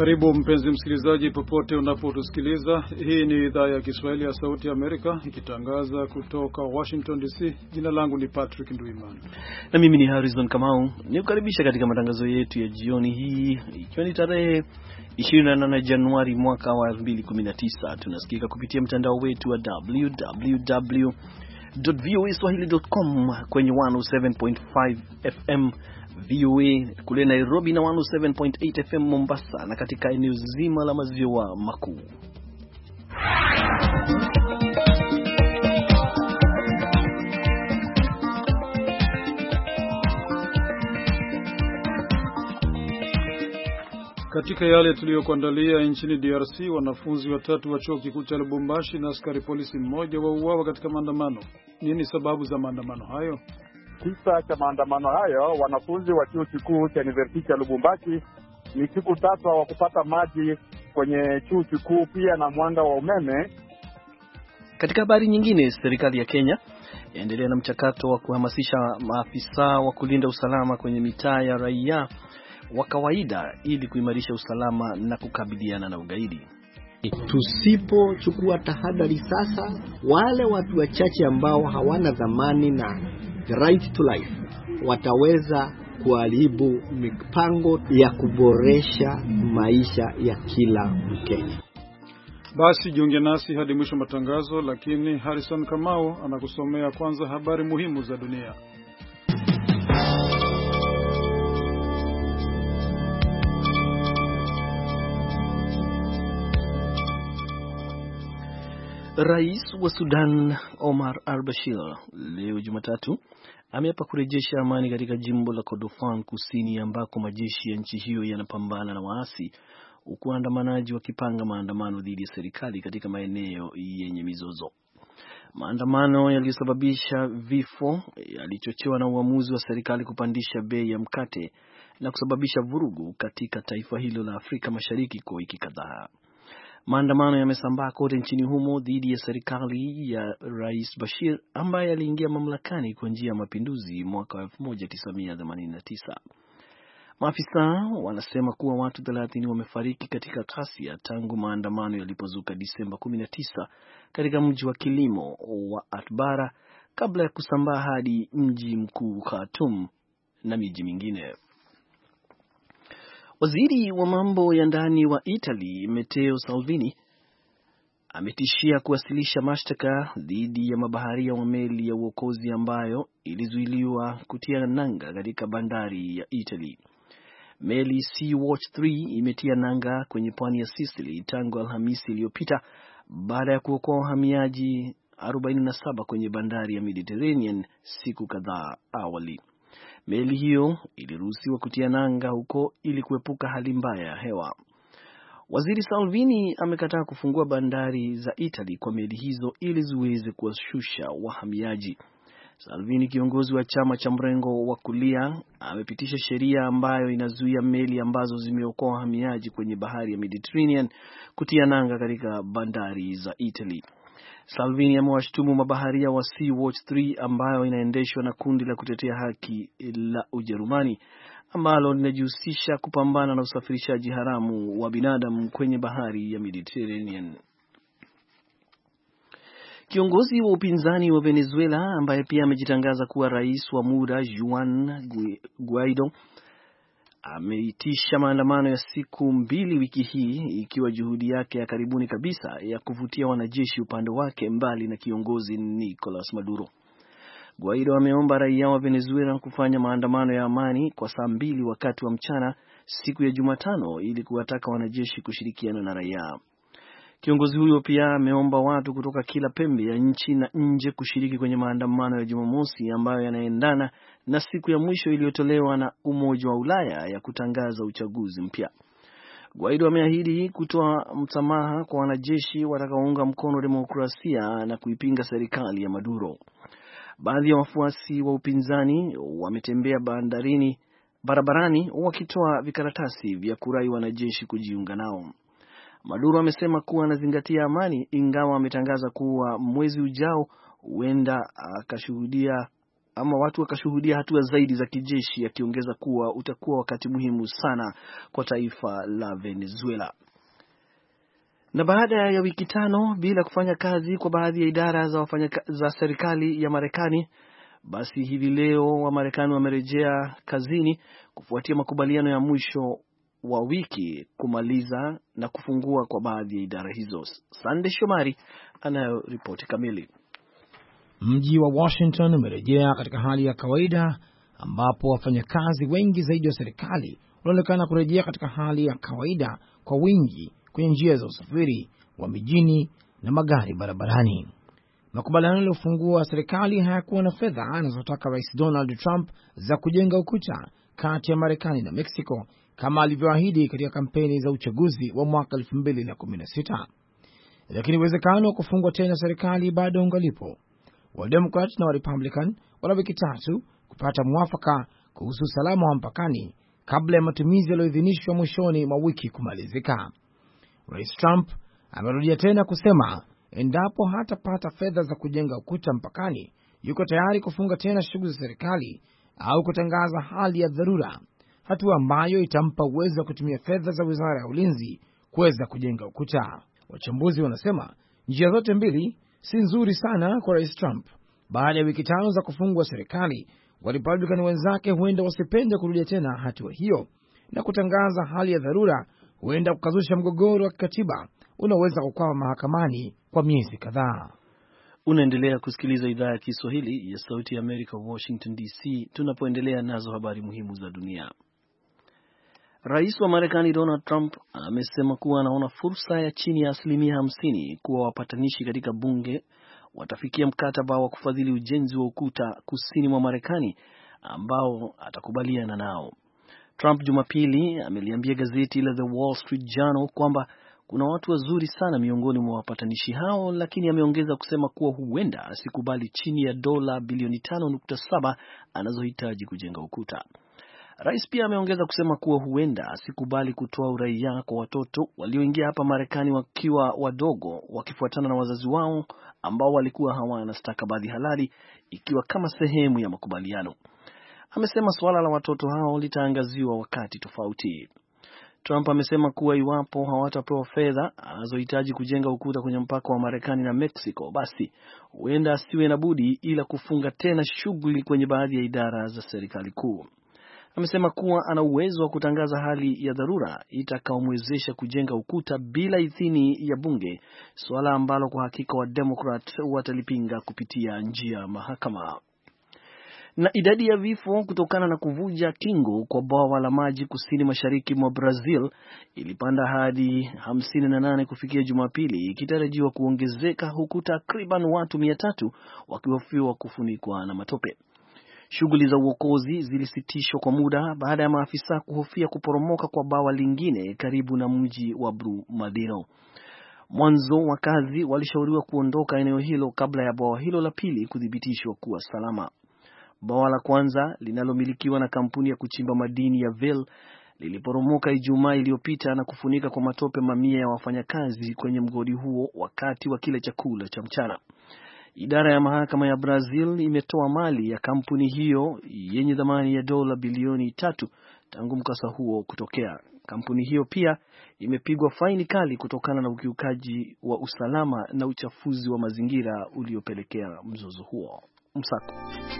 Karibu mpenzi msikilizaji popote unapotusikiliza. Hii ni idhaa ya Kiswahili ya Sauti ya Amerika ikitangaza kutoka Washington DC. Jina langu ni Patrick Nduimana. Na mimi ni Harrison Kamau. Nikukaribisha katika matangazo yetu ya jioni hii ikiwa ni tarehe 28 Januari mwaka wa 2019. Tunasikika kupitia mtandao wetu wa www.voaswahili.com kwenye 107.5 FM VOA kule Nairobi na 107.8 FM Mombasa na katika eneo zima la maziwa makuu. Katika yale tuliyokuandalia, nchini DRC wanafunzi watatu wa chuo kikuu cha Lubumbashi na askari polisi mmoja wauawa katika maandamano. Nini sababu za maandamano hayo? Kisa cha maandamano hayo, wanafunzi wa chuo kikuu cha University ya Lubumbashi ni siku tatu hawakupata maji kwenye chuo kikuu pia na mwanga wa umeme. Katika habari nyingine, serikali ya Kenya yaendelea na mchakato wa kuhamasisha maafisa wa kulinda usalama kwenye mitaa ya raia wa kawaida ili kuimarisha usalama na kukabiliana na ugaidi. Tusipochukua tahadhari sasa, wale watu wachache ambao hawana dhamani na the right to life wataweza kuharibu mipango ya kuboresha maisha ya kila Mkenya. Basi jiunge nasi hadi mwisho matangazo, lakini Harrison Kamau anakusomea kwanza habari muhimu za dunia. Rais wa Sudan Omar al-Bashir leo Jumatatu ameapa kurejesha amani katika jimbo la Kordofan Kusini ambako majeshi ya nchi hiyo yanapambana na waasi, huku waandamanaji wakipanga maandamano dhidi ya serikali katika maeneo yenye mizozo. Maandamano yaliyosababisha vifo yalichochewa na uamuzi wa serikali kupandisha bei ya mkate na kusababisha vurugu katika taifa hilo la Afrika Mashariki kwa wiki kadhaa. Maandamano yamesambaa kote nchini humo dhidi ya serikali ya Rais Bashir ambaye aliingia mamlakani kwa njia ya mapinduzi mwaka wa 1989. Maafisa wanasema kuwa watu 30 wamefariki katika ghasia tangu maandamano yalipozuka Disemba 19 katika mji wa kilimo wa Atbara kabla ya kusambaa hadi mji mkuu Khartoum na miji mingine. Waziri wa mambo ya ndani wa Italy, Matteo Salvini, ametishia kuwasilisha mashtaka dhidi ya mabaharia wa meli ya uokozi ambayo ilizuiliwa kutia nanga katika bandari ya Italy. Meli Sea-Watch 3 imetia nanga kwenye pwani ya Sicily tangu Alhamisi iliyopita baada ya kuokoa wahamiaji 47 kwenye bandari ya Mediterranean siku kadhaa awali. Meli hiyo iliruhusiwa kutia nanga huko ili kuepuka hali mbaya ya hewa. Waziri Salvini amekataa kufungua bandari za Italy kwa meli hizo ili ziweze kuwashusha wahamiaji. Salvini, kiongozi wa chama cha mrengo wa kulia, amepitisha sheria ambayo inazuia meli ambazo zimeokoa wahamiaji kwenye bahari ya Mediterranean kutia nanga katika bandari za Italy. Salvini amewashtumu mabaharia wa Sea-Watch 3 ambayo inaendeshwa na kundi la kutetea haki la Ujerumani ambalo linajihusisha kupambana na usafirishaji haramu wa binadamu kwenye bahari ya Mediterranean. Kiongozi wa upinzani wa Venezuela ambaye pia amejitangaza kuwa rais wa muda, Juan Guaido, ameitisha maandamano ya siku 2 wiki hii ikiwa juhudi yake ya karibuni kabisa ya kuvutia wanajeshi upande wake mbali na kiongozi Nicolas Maduro. Guaido ameomba raia wa Venezuela kufanya maandamano ya amani kwa saa 2 wakati wa mchana siku ya Jumatano ili kuwataka wanajeshi kushirikiana na raia. Kiongozi huyo pia ameomba watu kutoka kila pembe ya nchi na nje kushiriki kwenye maandamano ya Jumamosi ambayo yanaendana na siku ya mwisho iliyotolewa na Umoja wa Ulaya ya kutangaza uchaguzi mpya. Guaido ameahidi kutoa msamaha kwa wanajeshi watakaounga mkono demokrasia na kuipinga serikali ya Maduro. Baadhi ya wafuasi wa upinzani wametembea barabarani wakitoa vikaratasi vya kurai wanajeshi kujiunga nao. Maduro amesema kuwa anazingatia amani, ingawa ametangaza kuwa mwezi ujao huenda akashuhudia ama watu wakashuhudia hatua zaidi za kijeshi, akiongeza kuwa utakuwa wakati muhimu sana kwa taifa la Venezuela. Na baada ya wiki 5 bila kufanya kazi kwa baadhi ya idara za serikali ya Marekani, basi hivi leo Wamarekani wamerejea kazini kufuatia makubaliano ya mwisho wa wiki kumaliza na kufungua kwa baadhi ya idara hizo. Sande Shomari anayo ripoti kamili. Mji wa Washington umerejea katika hali ya kawaida, ambapo wafanyakazi wengi zaidi wa serikali wanaonekana kurejea katika hali ya kawaida kwa wingi kwenye njia za usafiri wa mijini na magari barabarani. Makubaliano yaliyofungua serikali hayakuwa na fedha anazotaka Rais Donald Trump za kujenga ukuta kati ya Marekani na Mexico kama alivyoahidi katika kampeni za uchaguzi wa mwaka 2016. Lakini uwezekano wa kufungwa tena serikali bado ungalipo. Wademokrat na Warepublican wana wiki 3 kupata mwafaka kuhusu usalama wa mpakani kabla ya matumizi yaliyoidhinishwa mwishoni mwa wiki kumalizika. Rais Trump amerudia tena kusema endapo hatapata fedha za kujenga ukuta mpakani, yuko tayari kufunga tena shughuli za serikali au kutangaza hali ya dharura, hatua ambayo itampa uwezo wa kutumia fedha za Wizara ya Ulinzi kuweza kujenga ukuta. Wachambuzi wanasema njia zote mbili si nzuri sana kwa Rais Trump. Baada ya wiki 5 za kufungwa serikali, Warepublican wenzake huenda wasipende kurudia tena hatua hiyo, na kutangaza hali ya dharura huenda kukazusha mgogoro wa kikatiba unaweza kukwama mahakamani kwa miezi kadhaa. Unaendelea kusikiliza idhaa ya Kiswahili ya Sauti ya Amerika, Washington DC, tunapoendelea nazo habari muhimu za dunia. Rais wa Marekani Donald Trump amesema kuwa anaona fursa ya chini ya 50% kuwa wapatanishi katika bunge watafikia mkataba wa kufadhili ujenzi wa ukuta kusini mwa Marekani ambao atakubaliana nao. Trump Jumapili ameliambia gazeti la The Wall Street Journal kwamba kuna watu wazuri sana miongoni mwa wapatanishi hao, lakini ameongeza kusema kuwa huenda asikubali chini ya dola bilioni 5.7 anazohitaji kujenga ukuta. Rais pia ameongeza kusema kuwa huenda asikubali kutoa uraia kwa watoto walioingia hapa Marekani wakiwa wadogo wakifuatana na wazazi wao ambao walikuwa hawana stakabadhi halali, ikiwa kama sehemu ya makubaliano. Amesema suala la watoto hao litaangaziwa wakati tofauti. Trump amesema kuwa iwapo hawatapewa fedha anazohitaji kujenga ukuta kwenye mpaka wa Marekani na Mexico, basi huenda asiwe na budi ila kufunga tena shughuli kwenye baadhi ya idara za serikali kuu. Amesema kuwa ana uwezo wa kutangaza hali ya dharura itakaomwezesha kujenga ukuta bila idhini ya bunge, suala ambalo kwa hakika wa Democrat watalipinga kupitia njia ya mahakama. Na idadi ya vifo kutokana na kuvuja kingo kwa bwawa la maji kusini mashariki mwa Brazil ilipanda hadi 58 kufikia Jumapili, ikitarajiwa kuongezeka huku takriban watu 300 wakihofiwa kufunikwa na matope. Shughuli za uokozi zilisitishwa kwa muda baada ya maafisa kuhofia kuporomoka kwa bwawa lingine karibu na mji wa Brumadinho. Mwanzo wakazi walishauriwa kuondoka eneo hilo kabla ya bwawa hilo la pili kuthibitishwa kuwa salama. Bwawa la kwanza linalomilikiwa na kampuni ya kuchimba madini ya Vale liliporomoka Ijumaa iliyopita na kufunika kwa matope mamia ya wafanyakazi kwenye mgodi huo wakati wa kile chakula cha mchana. Idara ya mahakama ya Brazil imetoa mali ya kampuni hiyo yenye thamani ya dola bilioni 3 tangu mkasa huo kutokea. Kampuni hiyo pia imepigwa faini kali kutokana na ukiukaji wa usalama na uchafuzi wa mazingira uliopelekea mzozo huo. Msako.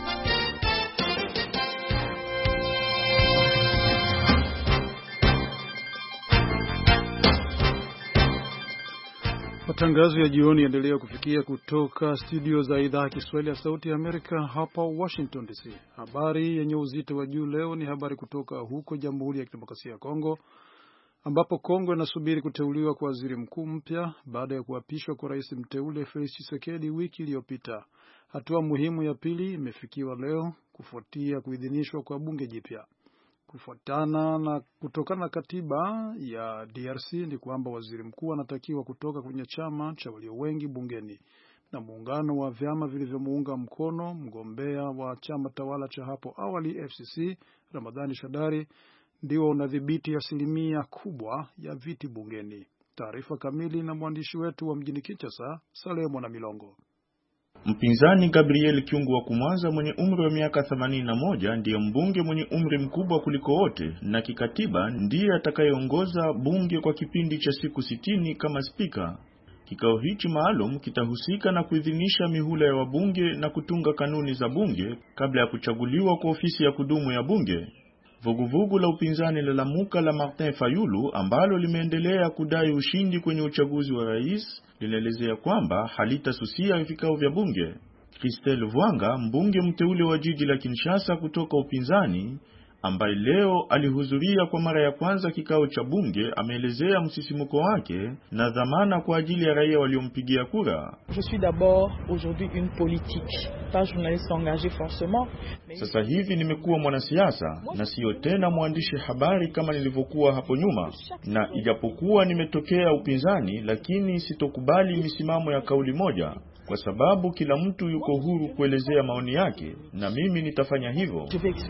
Matangazo ya jioni yaendelea kufikia kutoka studio za idhaa ya Kiswahili ya Sauti ya Amerika hapa Washington DC. Habari yenye uzito wa juu leo ni habari kutoka huko Jamhuri ya Kidemokrasia ya Kongo, ambapo Kongo inasubiri kuteuliwa kwa waziri mkuu mpya baada ya kuapishwa kwa rais mteule Felix Tshisekedi wiki iliyopita. Hatua muhimu ya pili imefikiwa leo kufuatia kuidhinishwa kwa bunge jipya. Kutokana na katiba ya DRC ni kwamba waziri mkuu anatakiwa kutoka kwenye chama cha walio wengi bungeni, na muungano wa vyama vilivyomuunga mkono mgombea wa chama tawala cha hapo awali FCC Ramadhani Shadari ndio unadhibiti asilimia kubwa ya viti bungeni. Taarifa kamili na mwandishi wetu wa mjini Kinshasa, Salemo na Milongo. Mpinzani Gabriel Kyungu wa Kumwanza mwenye umri wa miaka 81 ndiye mbunge mwenye umri mkubwa kuliko wote, na kikatiba ndiye atakayeongoza bunge kwa kipindi cha siku 60 kama spika. Kikao hichi maalum kitahusika na kuidhinisha mihula ya wabunge na kutunga kanuni za bunge kabla ya kuchaguliwa kwa ofisi ya kudumu ya bunge. Vuguvugu la upinzani la Lamuka la Martin Fayulu ambalo limeendelea kudai ushindi kwenye uchaguzi wa rais linaelezea kwamba halitasusia vikao vya bunge. Christelle Vwanga, mbunge mteule wa jiji la Kinshasa kutoka upinzani, ambaye leo alihudhuria kwa mara ya kwanza kikao cha bunge, ameelezea msisimuko wake na dhamana kwa ajili ya raia waliompigia kura. Je suis d'abord aujourd'hui une politique, pas journaliste engagé forcément. Sasa hivi nimekuwa mwanasiasa na sio tena mwandishi habari kama nilivyokuwa hapo nyuma, na ijapokuwa nimetokea upinzani, lakini sitokubali misimamo ya kauli moja, kwa sababu kila mtu yuko huru kuelezea maoni yake, na mimi nitafanya hivyo.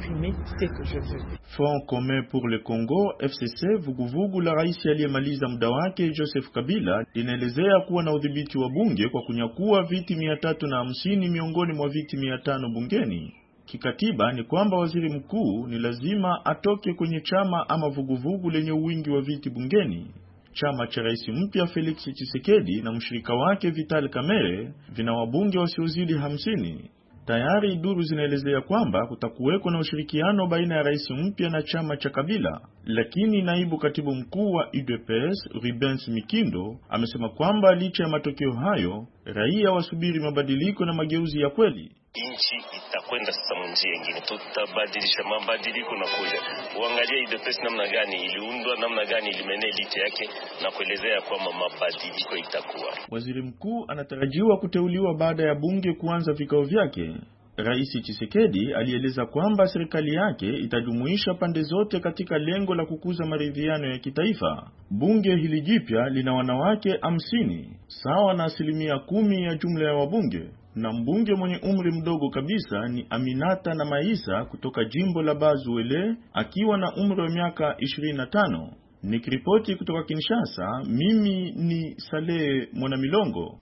Front Commun pour le Congo FCC, vuguvugu la rais aliyemaliza muda wake Joseph Kabila, linaelezea kuwa na udhibiti wa bunge kwa kunyakua viti 350 miongoni mwa viti 500 bungeni. Kikatiba ni kwamba waziri mkuu ni lazima atoke kwenye chama ama vuguvugu lenye wingi wa viti bungeni. Chama cha rais mpya Felix Tshisekedi na mshirika wake Vital Kamerhe vina wabunge wasiozidi 50. Tayari duru zinaelezea kwamba kutakuweko na ushirikiano baina ya rais mpya na chama cha Kabila, lakini naibu katibu mkuu wa UDPS Rubens Mikindo amesema kwamba licha ya matokeo hayo, raia wasubiri mabadiliko na mageuzi ya kweli. Inchi itakwenda sasa njia nyingine, tutabadilisha mabadiliko na kuja. Uangalie UDPS namna gani iliundwa, namna gani ilimenea licha yake, na kuelezea kwamba mabadiliko itakuwa. Waziri mkuu anatarajiwa kuteuliwa baada ya bunge kuanza vikao vyake. Rais Tshisekedi alieleza kwamba serikali yake itajumuisha pande zote katika lengo la kukuza maridhiano ya kitaifa. Bunge hili jipya lina wanawake 50, sawa na 10% ya jumla ya wabunge, na mbunge mwenye umri mdogo kabisa ni Aminata na Maisa kutoka jimbo la Bazuele akiwa na umri wa miaka 25. Nikiripoti kutoka Kinshasa, mimi ni Saleh Mwanamilongo.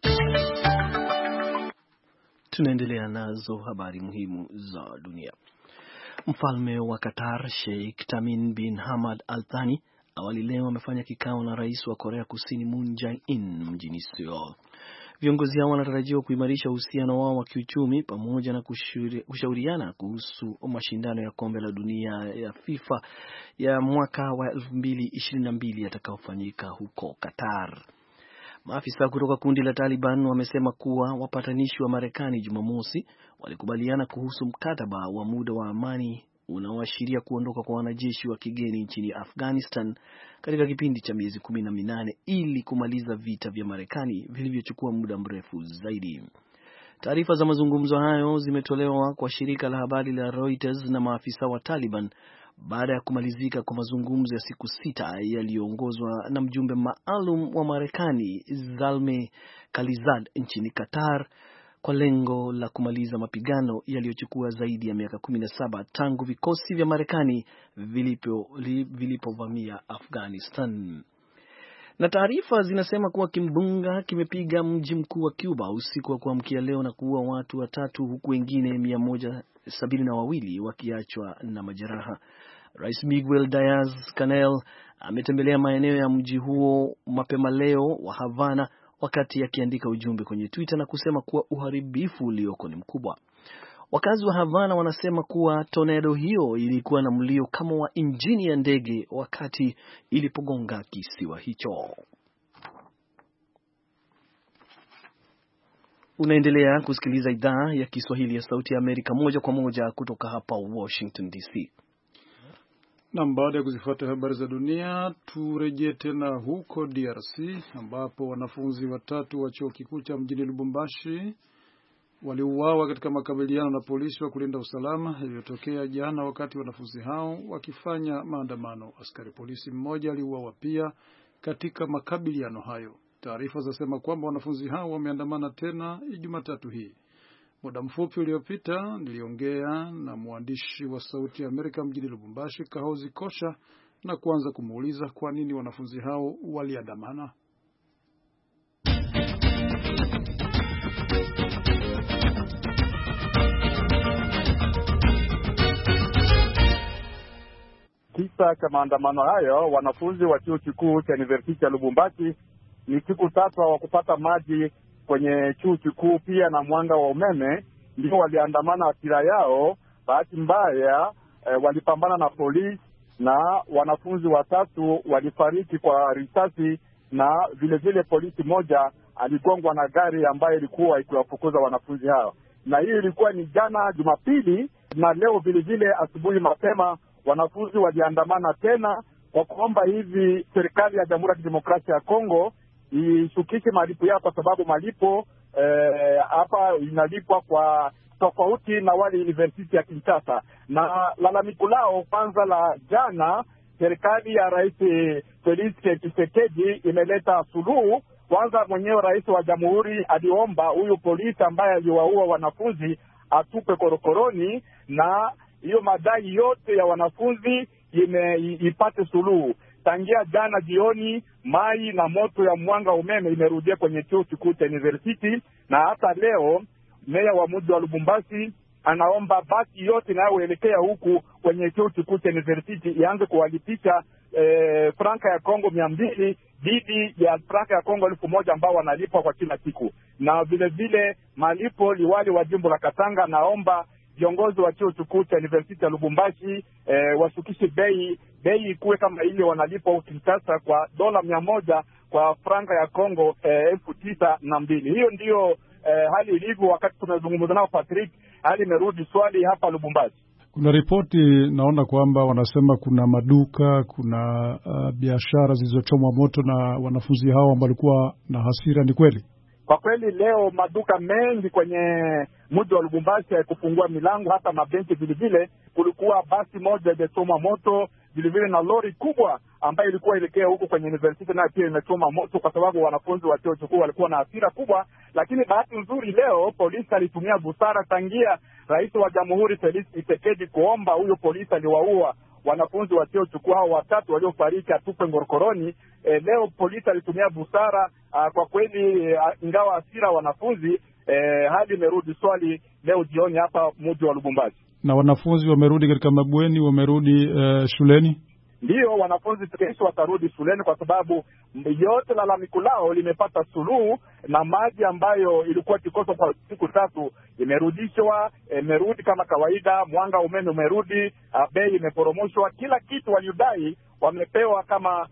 Tunaendelea nazo habari muhimu za dunia. Mfalme wa Qatar Sheikh Tamim bin Hamad Al Thani awali leo amefanya kikao na rais wa Korea Kusini Moon Jae-in mjini Seoul. Viongozi hao wanatarajiwa kuimarisha uhusiano wao wa kiuchumi pamoja na kushauriana kuhusu mashindano ya kombe la dunia ya FIFA ya mwaka wa 2022 yatakayofanyika huko Qatar. Maafisa kutoka kundi la Taliban wamesema kuwa wapatanishi wa Marekani Jumamosi walikubaliana kuhusu mkataba wa muda wa amani unaoashiria kuondoka kwa wanajeshi wa kigeni nchini Afghanistan katika kipindi cha miezi 18 ili kumaliza vita vya Marekani vilivyochukua muda mrefu zaidi. Taarifa za mazungumzo hayo zimetolewa kwa shirika la habari la Reuters na maafisa wa Taliban baada ya kumalizika kwa mazungumzo ya siku 6 yaliyoongozwa na mjumbe maalum wa Marekani Zalmay Khalilzad nchini Qatar kwa lengo la kumaliza mapigano yaliyochukua zaidi ya miaka 17 tangu vikosi vya Marekani vilipovamia Afghanistan. Na taarifa zinasema kuwa kimbunga kimepiga mji mkuu wa Cuba usiku wa kuamkia leo na kuua watu 3 huku wengine 172 wakiachwa na majeraha. Rais Miguel Diaz-Canel ametembelea maeneo ya mji huo mapema leo wa Havana wakati akiandika ujumbe kwenye Twitter na kusema kuwa uharibifu ulioko ni mkubwa. Wakazi wa Havana wanasema kuwa tornado hiyo ilikuwa na mlio kama wa injini ya ndege wakati ilipogonga kisiwa hicho. Unaendelea kusikiliza idhaa ya Kiswahili ya Sauti ya Amerika moja kwa moja kutoka hapa Washington DC. Na baada ya kuzifuata habari za dunia, turejee tena huko DRC ambapo wanafunzi 3 wa chuo kikuu cha mjini Lubumbashi waliuawa katika makabiliano na polisi wa kulinda usalama yaliyotokea jana wakati wanafunzi hao wakifanya maandamano. Askari polisi mmoja aliuawa pia katika makabiliano hayo. Taarifa zasema kwamba wanafunzi hao wameandamana tena Jumatatu hii. Muda mfupi uliopita niliongea na mwandishi wa Sauti ya Amerika mjini Lubumbashi Kahozi Kosha na kuanza kumuuliza kwa nini wanafunzi hao waliandamana. kisa cha maandamano hayo, wanafunzi wa chuo kikuu cha University ya Lubumbashi ni siku 3 wa kupata maji kwenye chuo kikuu pia na mwanga wa umeme, ndio waliandamana hasira yao. Bahati mbaya walipambana na polisi na wanafunzi 3 walifariki kwa risasi, na vile polisi moja aligongwa na gari ambayo ilikuwa ikiwafukuza wanafunzi hao. Na hii ilikuwa ni jana Jumapili, na leo vile asubuhi mapema wanafunzi waliandamana tena kwa kuomba hivi serikali ya Jamhuri ya Kidemokrasia ya Kongo ishukishe malipo yao, kwa sababu malipo hapa inalipwa kwa tofauti na wale University ya Kinshasa. Na lalamiko lao kwanza la jana, serikali ya Rais Felix Tshisekedi imeleta suluhu. Kwanza mwenyewe rais wa jamhuri aliomba huyu polisi ambaye aliwaua wanafunzi atupe korokoroni, na hiyo madai yote ya wanafunzi ipate suluhu. Tangia jana jioni, mai na moto ya mwanga umeme imerudia kwenye chuo kikuu cha University, na hata leo meya wa mji wa Lubumbashi anaomba basi yote inayoelekea huku kwenye chuo kikuu cha University ianze kuwalipisha franka ya Kongo 200 dhidi ya franka ya Kongo 1000 ambao wanalipwa kwa kila siku. Na vile malipo, liwali wa jimbo la Katanga naomba viongozi wa chuo kikuu cha University ya Lubumbashi washukishe bei ikuwe kama ile wanalipwa huko Kinshasa kwa $100 kwa franka ya Kongo 9,002. Hiyo ndio hali ilivyo. Wakati tunazungumza nao Patrick, hali imerudi swali hapa Lubumbashi. Kuna ripoti naona kwamba wanasema kuna maduka, kuna biashara zilizochomwa moto na wanafunzi hao ambao walikuwa na hasira. Ni kweli? Kwa kweli leo maduka mengi kwenye mji wa Lubumbashi kufungua milango, hata mabenki vile. Kulikuwa basi moja imechoma moto, vile na lori kubwa ambayo ilikuwa elekea huko kwenye university nayo pia imechoma moto, kwa sababu wanafunzi wa chuo kikuu walikuwa na hasira kubwa. Lakini bahati nzuri leo polisi alitumia busara, tangia rais wa jamhuri Felix Tshisekedi kuomba huyo polisi aliwaua wanafunzi wa chuo kikuu hao 3 waliofariki atupe ngorokoroni. Leo polisi alitumia busara kwa kweli, ingawa hasira wanafunzi, hadi imerudi swali leo jioni hapa mji wa Lubumbashi. Na wanafunzi wamerudi katika mabweni, wamerudi shuleni? Ndiyo, wanafunzi kesho watarudi shuleni, kwa sababu yote lalamiko lao limepata suluhu, na maji ambayo ilikuwa kikosa kwa siku 3 imerudishwa, imerudi kama kawaida, mwanga umeme umerudi, bei imeporomoshwa, kila kitu waliodai wamepewa kama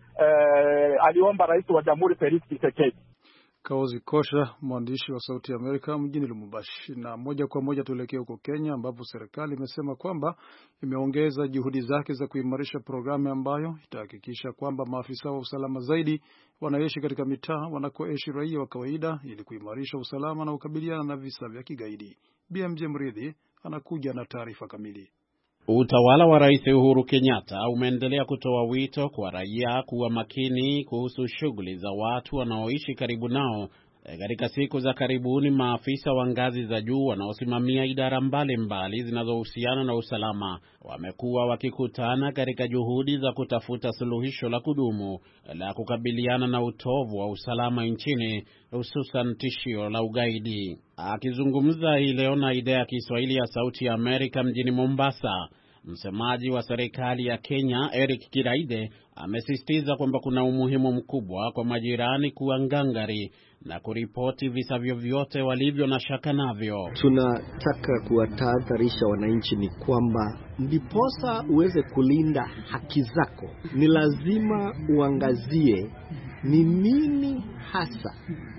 aliomba rais wa jamhuri Felix Tshisekedi. Kaozi Kosha, mwandishi wa Sauti ya Amerika mjini Lubumbashi. Na moja kwa moja tuelekee huko Kenya, ambapo serikali imesema kwamba imeongeza juhudi zake za kuimarisha programu ambayo itahakikisha kwamba maafisa wa usalama zaidi wanaishi katika mitaa wanakoishi raia wa kawaida, ili kuimarisha usalama na kukabiliana na visa vya kigaidi. BMJ Mridhi anakuja na taarifa kamili. Utawala wa Rais Uhuru Kenyatta umeendelea kutoa wito kwa raia kuwa makini kuhusu shughuli za watu wanaoishi karibu nao. Katika siku za karibuni, maafisa wa ngazi za juu wanaosimamia idara mbalimbali zinazohusiana na usalama wamekuwa wakikutana katika juhudi za kutafuta suluhisho la kudumu la kukabiliana na utovu wa usalama nchini, hususan tishio la ugaidi. Akizungumza hii leo na idhaa ya Kiswahili ya Sauti ya Amerika mjini Mombasa, msemaji wa serikali ya Kenya Eric Kiraithe amesisitiza kwamba kuna umuhimu mkubwa kwa majirani kuwa ngangari na kuripoti visa vyovyote walivyo na shaka navyo. Tunataka kuwatahadharisha wananchi ni kwamba ndiposa uweze kulinda haki zako, ni lazima uangazie ni nini hasa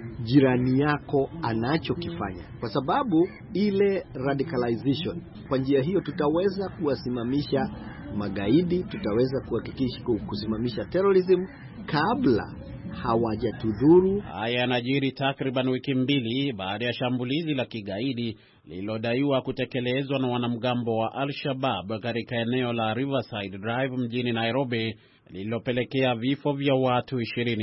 jirani yako anachokifanya, kwa sababu ile radicalization, kwa njia hiyo tutaweza kuwasimamisha magaidi, tutaweza kuhakikisha kusimamisha terrorism kabla hawajatudhuru. Haya yanajiri takriban wiki 2 baada ya shambulizi la kigaidi lililodaiwa kutekelezwa na wanamgambo wa Al-Shabaab katika eneo la Riverside Drive mjini Nairobi, lililopelekea vifo vya watu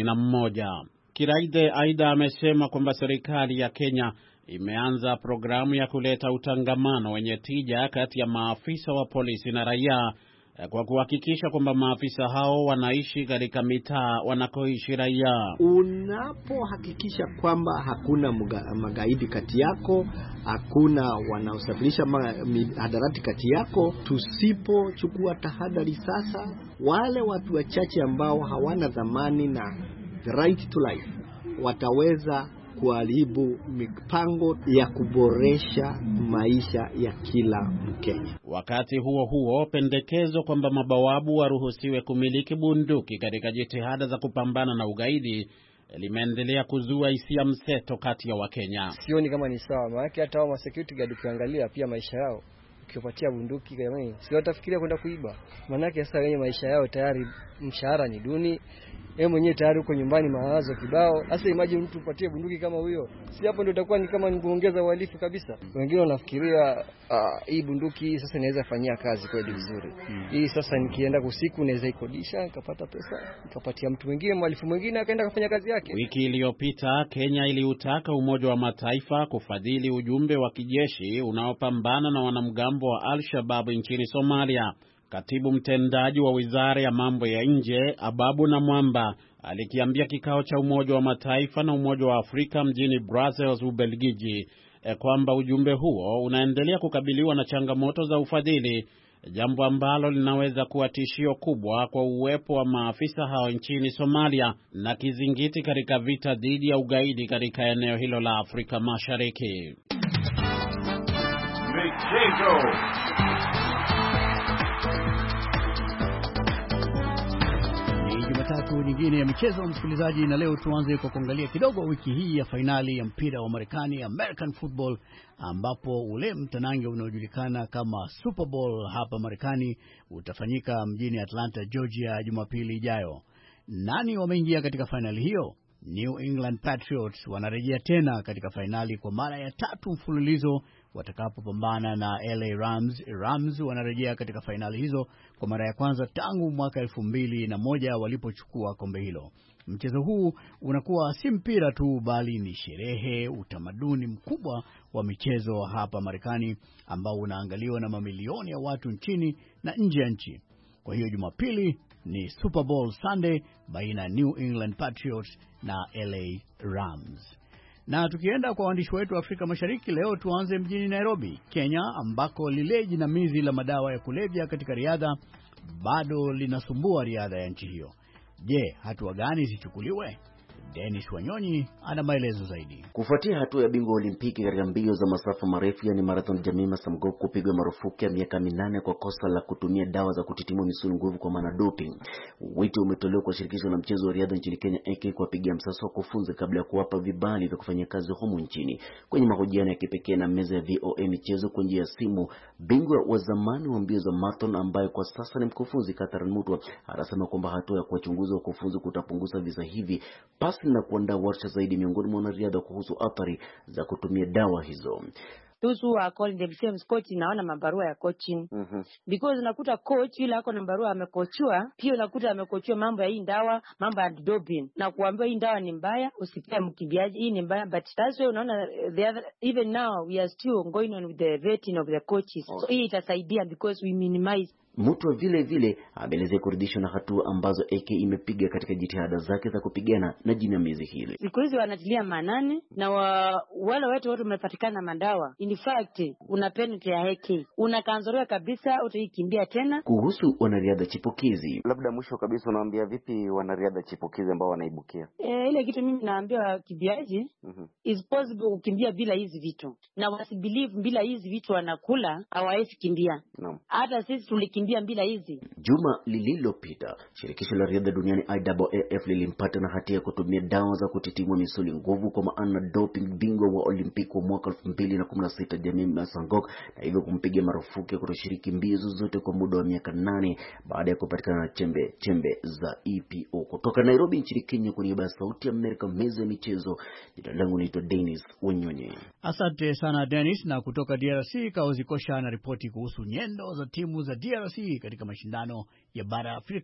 21. Kiraithe aidha amesema kwamba serikali ya Kenya imeanza programu ya kuleta utangamano wenye tija kati ya maafisa wa polisi na raia, kwa kuhakikisha kwamba maafisa hao wanaishi katika mitaa wanakoishi raia. Unapohakikisha kwamba hakuna magaidi kati yako, hakuna wanaosafirisha mihadarati kati yako, tusipochukua tahadhari sasa, wale watu wachache ambao hawana dhamani na the right to life wataweza kuharibu mipango ya kuboresha maisha ya kila Mkenya. Wakati huo huo, pendekezo kwamba mabawabu waruhusiwe kumiliki bunduki katika jitihada za kupambana na ugaidi limeendelea kuzua hisia mseto kati ya Wakenya. Sioni kama ni sawa, maana hata hao security guard ukiangalia pia maisha yao, ukiwapatia bunduki kama si watafikiria kwenda kuiba. Maana sasa wenye maisha yao tayari mshahara ni duni. Yeye mwenyewe tayari uko nyumbani mawazo kibao. Sasa imagine mtu upatie bunduki kama huyo. Si hapo ndio itakuwa ni kama ni kuongeza uhalifu kabisa. Wengine wanafikiria hii bunduki sasa inaweza fanyia kazi kweli vizuri. Hii sasa nikienda usiku naweza ikodisha, nikapata pesa, nikapatia mtu mwingine, mhalifu mwingine akaenda kufanya kazi yake. Wiki iliyopita Kenya iliutaka Umoja wa Mataifa kufadhili ujumbe wa kijeshi unaopambana na wanamgambo wa Al-Shabaab nchini Somalia. Katibu mtendaji wa Wizara ya Mambo ya Nje Ababu Namwamba alikiambia kikao cha Umoja wa Mataifa na Umoja wa Afrika mjini Brussels, Ubelgiji, kwamba ujumbe huo unaendelea kukabiliwa na changamoto za ufadhili, jambo ambalo linaweza kuwa tishio kubwa kwa uwepo wa maafisa hao nchini Somalia na kizingiti katika vita dhidi ya ugaidi katika eneo hilo la Afrika Mashariki. Michezo. Jumatatu nyingine ya michezo, msikilizaji, na leo tuanze kwa kuangalia kidogo wiki hii ya fainali ya mpira wa Marekani, American Football, ambapo ule mtanange unaojulikana kama Super Bowl hapa Marekani utafanyika mjini Atlanta, Georgia, Jumapili ijayo. Nani wameingia katika fainali hiyo? New England Patriots wanarejea tena katika fainali kwa mara ya 3 mfululizo watakapopambana na LA Rams. Rams wanarejea katika fainali hizo kwa mara ya kwanza tangu mwaka 2001 walipochukua kombe hilo. Mchezo huu unakuwa si mpira tu, bali ni sherehe, utamaduni mkubwa wa michezo hapa Marekani ambao unaangaliwa na mamilioni ya watu nchini na nje ya nchi. Kwa hiyo Jumapili ni Super Bowl Sunday baina ya New England Patriots na LA Rams. Na tukienda kwa waandishi wetu wa Afrika Mashariki, leo tuanze mjini Nairobi, Kenya, ambako lile jinamizi la madawa ya kulevya katika riadha bado linasumbua riadha ya nchi hiyo. Je, hatua gani zichukuliwe? Dennis Wanyonyi ana maelezo zaidi. Kufuatia hatua ya bingwa Olimpiki katika mbio za masafa marefu yani marathon Jemima Samgok kupigwa marufuku ya miaka 8 kwa kosa la kutumia dawa za kutitimua misuli nguvu kwa maana doping, wito umetolewa kwa shirikisho la mchezo wa riadha nchini Kenya AK kuwapigia msasa wa kufunza kabla ya kuwapa vibali vya kufanya kazi humu nchini. Kwenye mahojiano ya kipekee na meza ya VOA michezo kwa njia ya simu, bingwa wa zamani wa mbio za marathon ambaye kwa sasa ni mkufunzi Catherine Mutwa anasema kwamba hatua ya kuwachunguza wakufunzi kutapunguza visa hivi pasi na kuandaa warsha zaidi miongoni mwa wanariadha kuhusu athari za kutumia dawa hizo. Those who are calling themselves coach naona mabarua ya coaching. Because unakuta coach yule ako na barua amekochua, pia unakuta amekochua mambo ya hii dawa, mambo ya doping. Na kuambiwa hii dawa ni mbaya, usipia mkimbiaji, hii ni mbaya. But that's why unaona even now we are still going on with the vetting of the coaches. Okay. So hii itasaidia because we minimize. Mtu vile vile ameelezea kuridhishwa na hatua ambazo AK imepiga katika jitihada zake za kupigana na jinamizi hili. Siku hizi wanatilia manane na wale watu wamepatikana madawa. In fact, una penalty ya AK. Unakanzolewa kabisa, utaikimbia tena. Kuhusu wanariadha chipukizi, labda mwisho kabisa unaambia vipi wanariadha chipukizi ambao wanaibukia? Ile kitu mimi naambia wakimbiaji, is possible kukimbia bila hizi vitu. Na wasibelieve bila hizi vitu wanakula hawawezi kimbia. No. Hata sisi tulikimbia bila hizi. Juma lililopita, shirikisho la riadha duniani IAAF lilimpata na hatia ya kutumia dawa za kutitimua misuli nguvu kwa maana doping bingwa wa Olimpiki wa mwaka 2016 Jemima Sangok, na hivyo kumpiga marufuku ya kutoshiriki mbio zozote kwa muda wa miaka 8 baada ya kupatikana na chembe za EPO. Kutoka Nairobi nchini Kenya kwa niaba ya Sauti ya Amerika, meza ya michezo, jina langu naitwa Dennis Wanyonyi. Asante sana Dennis. Na kutoka DRC, Kaozi Kosha na ripoti kuhusu nyendo za timu za DRC katika mashindano ya bara Afrika.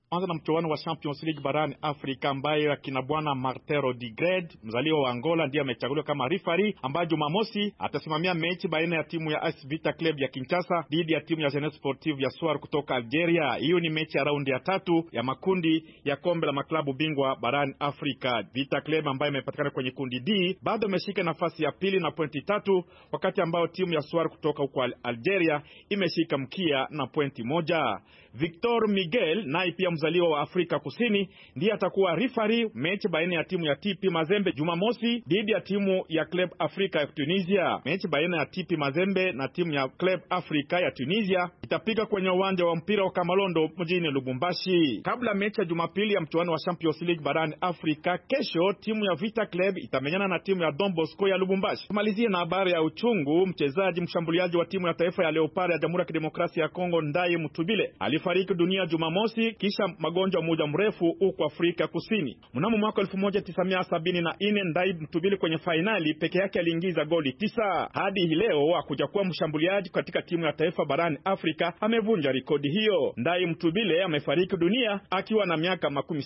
Anza na mchuano wa Champions League barani Afrika ambaye akina bwana Martin Odegaard mzaliwa wa Angola ndiye amechaguliwa kama referee, ambaye Jumamosi atasimamia mechi baina ya timu ya AS Vita Club ya Kinshasa dhidi ya timu ya Jeunesse Sportive ya Soir kutoka Algeria. Hiyo ni mechi ya raundi ya 3 ya makundi ya kombe la maklabu bingwa barani Afrika. Vita Club ambaye imepatikana kwenye kundi D bado ameshika nafasi ya pili na pointi 3, wakati ambao timu ya Soir kutoka huko Algeria imeshika mkia na pointi 1. Victor Miguel naye pia mzaliwa wa Afrika Kusini ndiye atakuwa referee mechi baina ya timu ya TP Mazembe Jumamosi dhidi ya timu ya Club Africa ya Tunisia. Mechi baina ya TP Mazembe na timu ya Club Africa ya Tunisia itapiga kwenye uwanja wa mpira wa Kamalondo mjini Lubumbashi. Kabla mechi ya Jumapili ya mchuano wa Champions League barani Afrika, kesho timu ya Vita Club itamenyana na timu ya Don Bosco ya Lubumbashi. Tumalizie na habari ya uchungu. Mchezaji mshambuliaji wa timu ya taifa ya Leopard ya Jamhuri ya Kidemokrasia ya Kongo Ndaye Mutubile alifariki dunia Jumamosi kisha magonjwa muda mrefu huko Afrika Kusini. Mnamo mwaka 1974 Ndaye Mutubile kwenye finali peke yake aliingiza goli 9. Hadi leo hakuja kuwa mshambuliaji katika timu ya taifa barani Afrika amevunja rekodi hiyo. Ndaye Mutubile amefariki dunia akiwa na miaka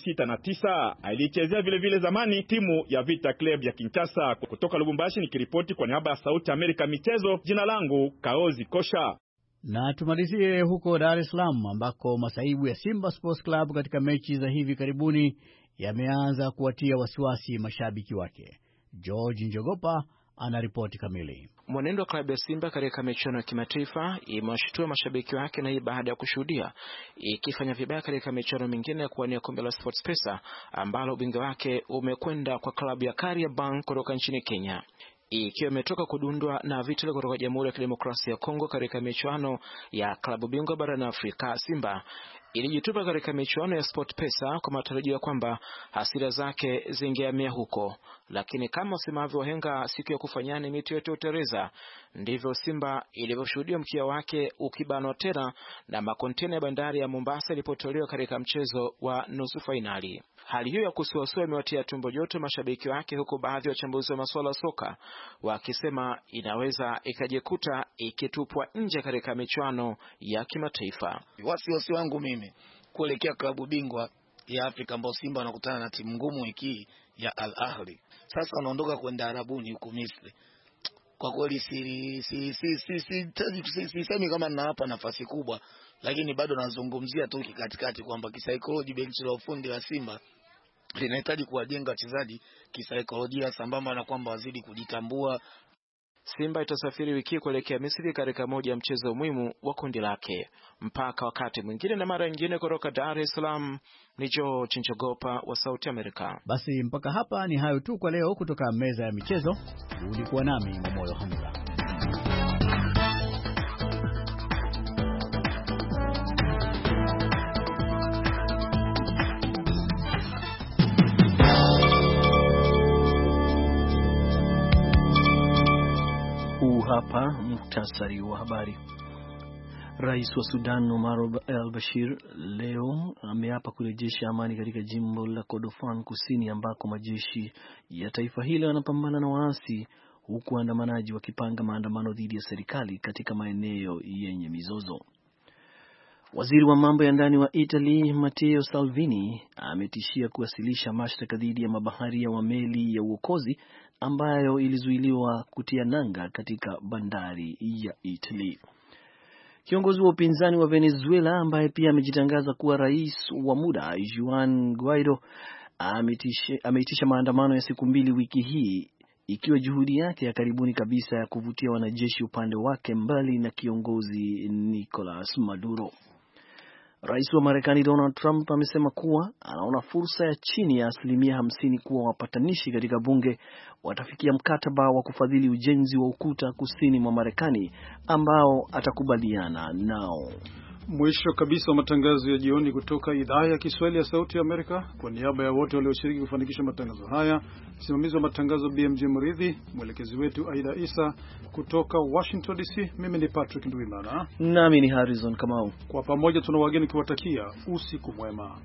69. Alichezea vile zamani timu ya Vita Club ya Kinshasa. Kutoka Lubumbashi nikiripoti kwa niaba ya Sauti Amerika michezo, jina langu Kaozi Kosha. Na tumalizie huko Dar es Salaam ambako masaibu ya Simba Sports Club katika mechi za hivi karibuni yameanza kuwatia wasiwasi mashabiki wake. George Njogopa ana ripoti kamili. Mwenendo wa klabu ya Simba katika michuano ya kimataifa imewashtua mashabiki wake, na hii baada ya kushuhudia ikifanya vibaya katika michuano mingine ya kuwania kombe la SportPesa ambalo ubingwa wake umekwenda kwa klabu ya Kariobangi kutoka nchini Kenya. Ikiwa imetoka kudundwa na Vitalo kutoka Jamhuri ya Kidemokrasia ya Kongo katika michuano ya klabu bingwa barani Afrika, Simba ilijitupa katika michuano ya SportPesa kwa matarajio kwamba hasira zake zingehamia huko. Lakini kama usemavyo wahenga, siku ya kufanyani miti yote utereza, ndivyo Simba ilivyoshuhudia mkia wake ukibanwa tena na makontena ya bandari ya Mombasa ilipotolewa katika mchezo wa nusu fainali. Hali hiyo ya kusuasua imewatia tumbo joto mashabiki wake, huko baadhi ya wachambuzi wa masuala ya soka wakisema inaweza ikajikuta ikitupwa nje katika michuano ya kimataifa. Wasiwasi wangu mimi kuelekea klabu bingwa ya Afrika ambao Simba wanakutana na timu ngumu wiki ya Al Ahly. Sasa wanaondoka kwenda Arabuni huko Misri. Kwa kweli sisemi kama ninawapa nafasi kubwa, lakini bado nazungumzia tu katikati kwamba kisaikolojia benchi la ufundi la Simba linahitaji kuwajenga wachezaji kisaikolojia sambamba na kwamba wazidi kujitambua. Simba itasafiri wiki kuelekea Misri katika moja ya mchezo muhimu wa kundi lake. Mpaka wakati mwingine na mara nyingine, kutoka Dar es Salaam ni George Njogopa wa Sauti Amerika. Basi mpaka hapa ni hayo tu kwa leo kutoka meza ya michezo. Ulikuwa nami Momoyo Hamza. Hapa muktasari wa habari. Rais wa Sudan Omar al-Bashir leo ameapa kurejesha amani katika jimbo la Kordofan Kusini ambako majeshi ya taifa hilo yanapambana na waasi, huku waandamanaji wakipanga maandamano dhidi ya serikali katika maeneo yenye mizozo. Waziri wa mambo ya ndani wa Italy Matteo Salvini ametishia kuwasilisha mashtaka dhidi ya mabaharia wa meli ya uokozi ambayo ilizuiliwa kutia nanga katika bandari ya Italy. Kiongozi wa upinzani wa Venezuela ambaye pia amejitangaza kuwa rais wa muda, Juan Guaido, ameitisha maandamano ya siku 2 wiki hii, ikiwa juhudi yake ya karibuni kabisa ya kuvutia wanajeshi upande wake mbali na kiongozi Nicolas Maduro. Rais wa Marekani Donald Trump amesema kuwa anaona fursa ya chini ya 50% kuwa wapatanishi katika bunge watafikia mkataba wa kufadhili ujenzi wa ukuta kusini mwa Marekani ambao atakubaliana nao. Mwisho kabisa wa matangazo ya jioni kutoka idhaa ya Kiswahili ya Sauti ya Amerika. Kwa niaba ya wote walioshiriki kufanikisha matangazo haya, msimamizi wa matangazo BMJ Mridhi, mwelekezi wetu Aida Isa, kutoka Washington DC, mimi ni Patrick Ndwimana nami ni Harrison Kamau. Kwa pamoja tuna wageni kuwatakia usiku mwema.